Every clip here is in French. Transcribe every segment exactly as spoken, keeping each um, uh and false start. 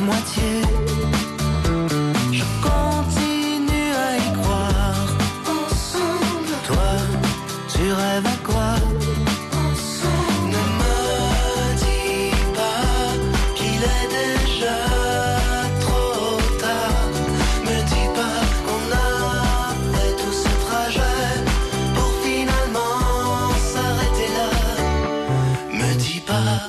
moitié. Je continue à y croire. Ensemble. Toi, tu rêves à quoi? Ne me dis pas qu'il est déjà trop tard. Me dis pas qu'on a fait tout ce trajet pour finalement s'arrêter là. Me dis pas.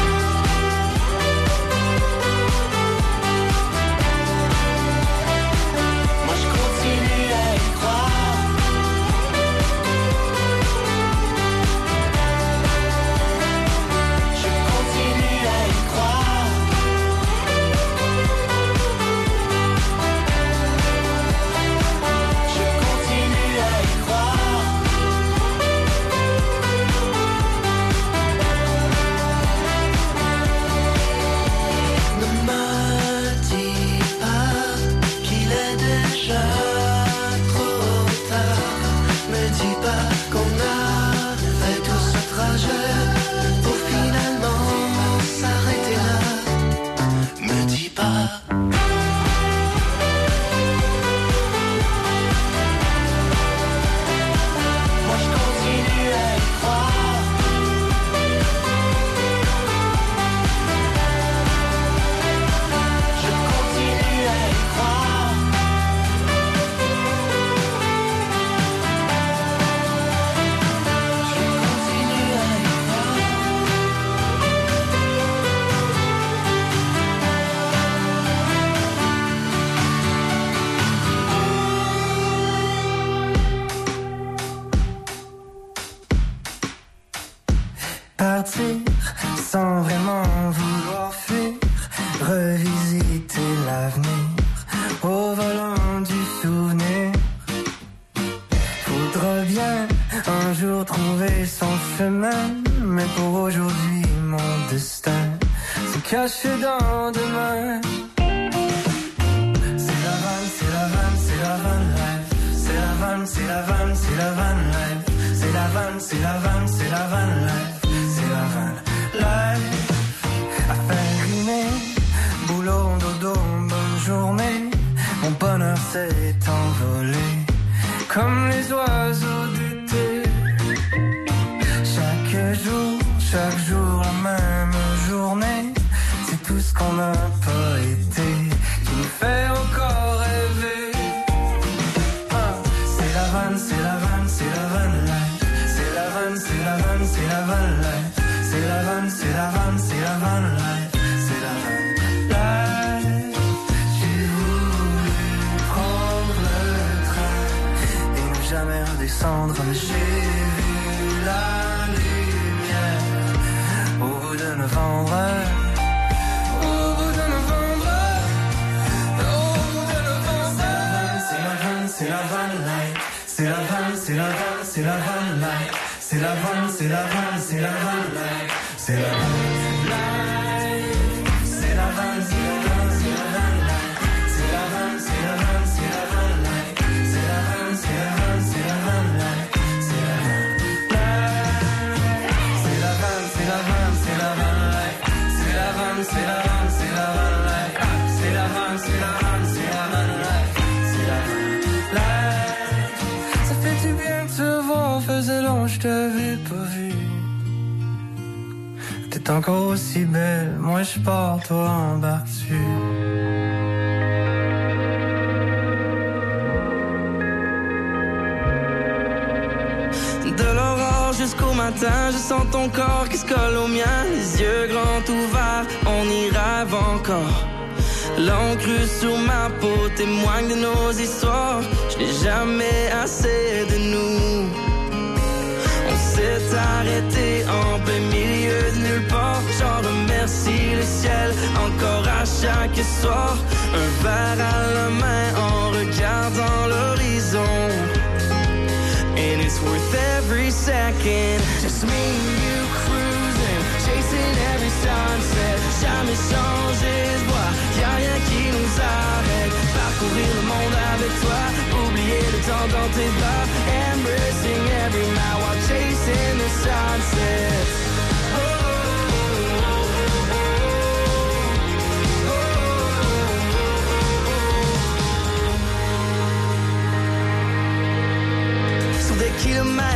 Partir sans vraiment vouloir fuir, revisiter l'avenir au volant du souvenir. Faudra bien un jour trouver son chemin, mais pour aujourd'hui mon destin se cache dans demain. C'est la vanne, c'est la vanne, c'est la vanne life. C'est la vanne, c'est la vanne, c'est la vanne life. C'est la vanne, c'est la vanne, c'est la vanne life. C'est la vanne life. Affaire rimer, boulot, dodo, bonne journée. Mon bonheur s'est envolé comme les oiseaux d'été. Chaque jour, chaque jour la même journée. C'est tout ce qu'on n'a pas été qui nous fait encore rêver. Ah, c'est la vanne, c'est la vanne, c'est la vanne life. C'est la vanne, c'est la vanne, c'est la vanne life. C'est la vanne, c'est la vanne, c'est la vanne life. C'est la vanne life. J'ai voulu prendre le train et ne jamais redescendre, mais j'ai vu la lumière au bout de novembre. Au bout de novembre. Au bout de novembre. C'est la vanne, c'est la vanne life. C'est la vanne, c'est la vanne, c'est la vanne life. C'est la vanne, c'est la vanne, c'est la vanne life. C'est la vanne life. C'est la vanne, c'est la vanne, c'est la vanne life. C'est la vanne, c'est la vanne, c'est la vanne life. C'est la vanne, c'est la vanne, c'est la vanne life. C'est la vanne life. C'est la vanne, c'est la vanne, c'est la vanne life. C'est la vanne, c'est la vanne, c'est la vanne life. C'est la vanne, c'est la vanne, c'est la vanne life. C'est la vanne life. Ça fait du bien de te voir, faisait long, je t'avais pas vu. T'es encore aussi belle, moi je pars, toi embarques-tu. De l'aurore jusqu'au matin, je sens ton corps qui se colle au mien. Les yeux grands ouverts, on y rêve encore. L'encre sur ma peau témoigne de nos histoires. Je n'ai jamais assez de nous. On s'est arrêté en plein milieu de nulle part. J'en remercie le ciel encore à chaque soir. Un verre à la main en regardant l'horizon. And it's worth every second. Just me and you cruising, chasing every sunset. Jamais changé de voie, y'a rien qui nous arrête. Parcourir le monde avec toi, oublier le temps dans tes bras. Embracing every mile while chasing the sunset. Oh, oh, oh, oh, oh.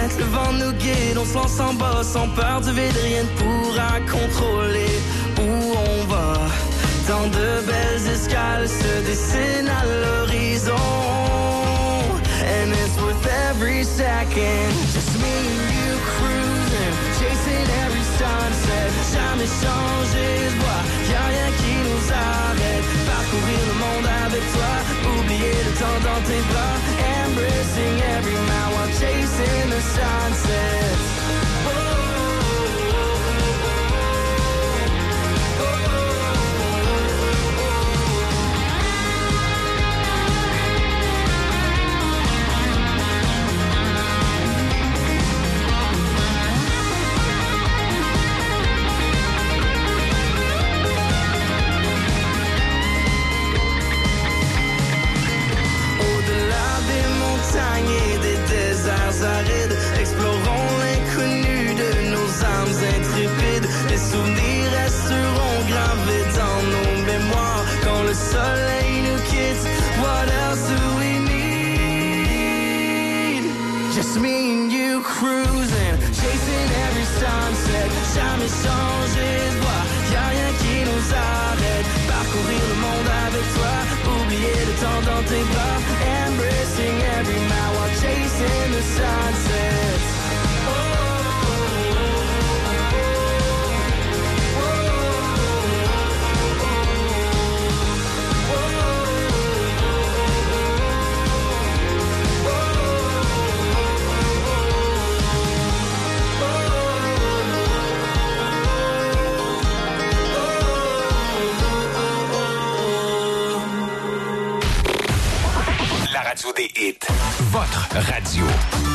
planète, le vent nous guide, on se lance en bas sans peur du vide, rien ne pourra contrôler où on va. Tant de belles escales se dessinent à l'horizon, and it's worth every second. Just me and you cruising, chasing every sunset. Jamais changer de voie, y'a rien qui nous arrête. Parcourir le monde avec toi, oublier le temps dans tes bras. Embracing every mile while chasing the sunset. Et des déserts arides, explorons l'inconnu de nos âmes intrépides. Les souvenirs resteront gravés dans nos mémoires quand le soleil nous quitte. What else do we need? Just me and you cruising, chasing every sunset. Jamais changer de voie, y'a rien qui nous arrête. Parcourir le monde avec toi, oublier le temps dans tes bras. Embracing every mile while chasing the sunset. La radio des hits. Votre radio.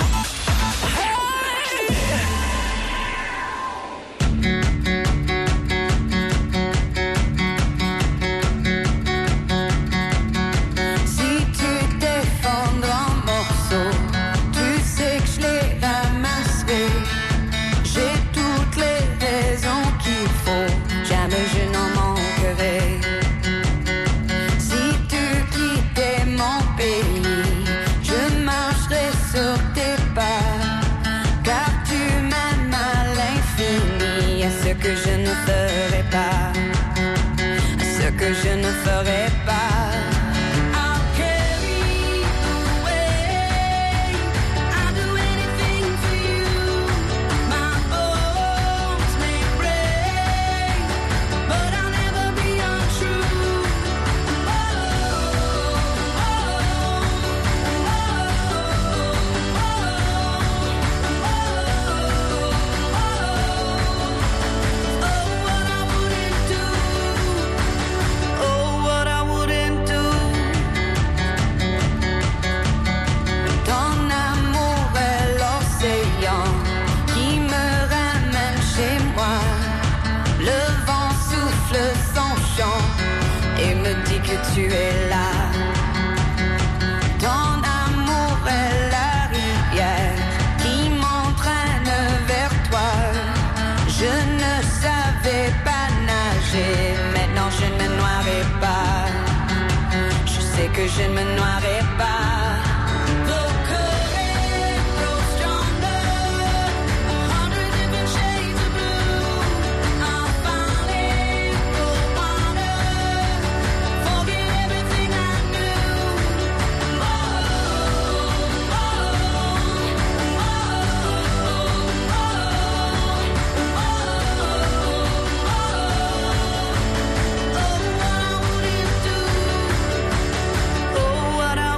Si tu t'effondres en morceaux, tu sais que je les ramasserai. J'ai toutes les raisons qu'il faut, jamais je n'en manquerai. Je marcherai sur tes pas, car tu m'aimes à l'infini. À ce que je ne ferai pas, à ce que je ne ferai pas. Et me dit que tu es là. Ton amour est la rivière qui m'entraîne vers toi. Je ne savais pas nager, maintenant je ne me noierai pas. Je sais que je ne me noierai pas. What I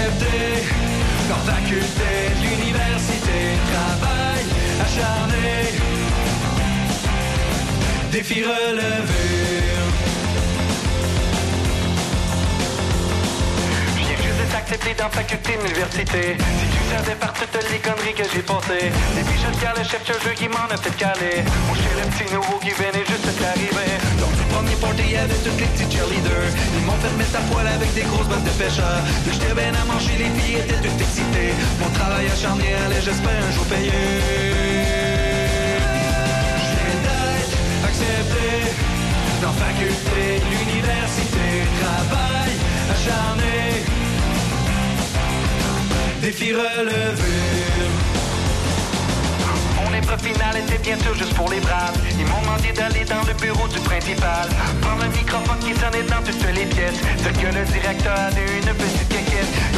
accepté. Dans faculté, l'université, travail acharné. Défi relevé. Accepté dans faculté, l'université. Si tu savais par toutes les conneries que j'ai passées. Depuis je te le chef, un jeu qui m'en a fait caler. Moi j'étais le petit nouveau qui venait juste d'arriver. Donc du premier party, il y avait toutes les petits cheerleaders. Ils m'ont fait mettre à poil avec des grosses bottes de pêcheurs. J'étais bien à manger, les filles étaient toutes excitées. Mon travail acharné allait, j'espère un jour payer. Je viens d'être accepté dans faculté, l'université, travail acharné. Défi relevé. Mon épreuve finale était bien sûr juste pour les braves. Ils m'ont demandé d'aller dans le bureau du principal. Prendre le microphone qui sonnait dans toutes les pièces. Ce que le directeur a eu une petite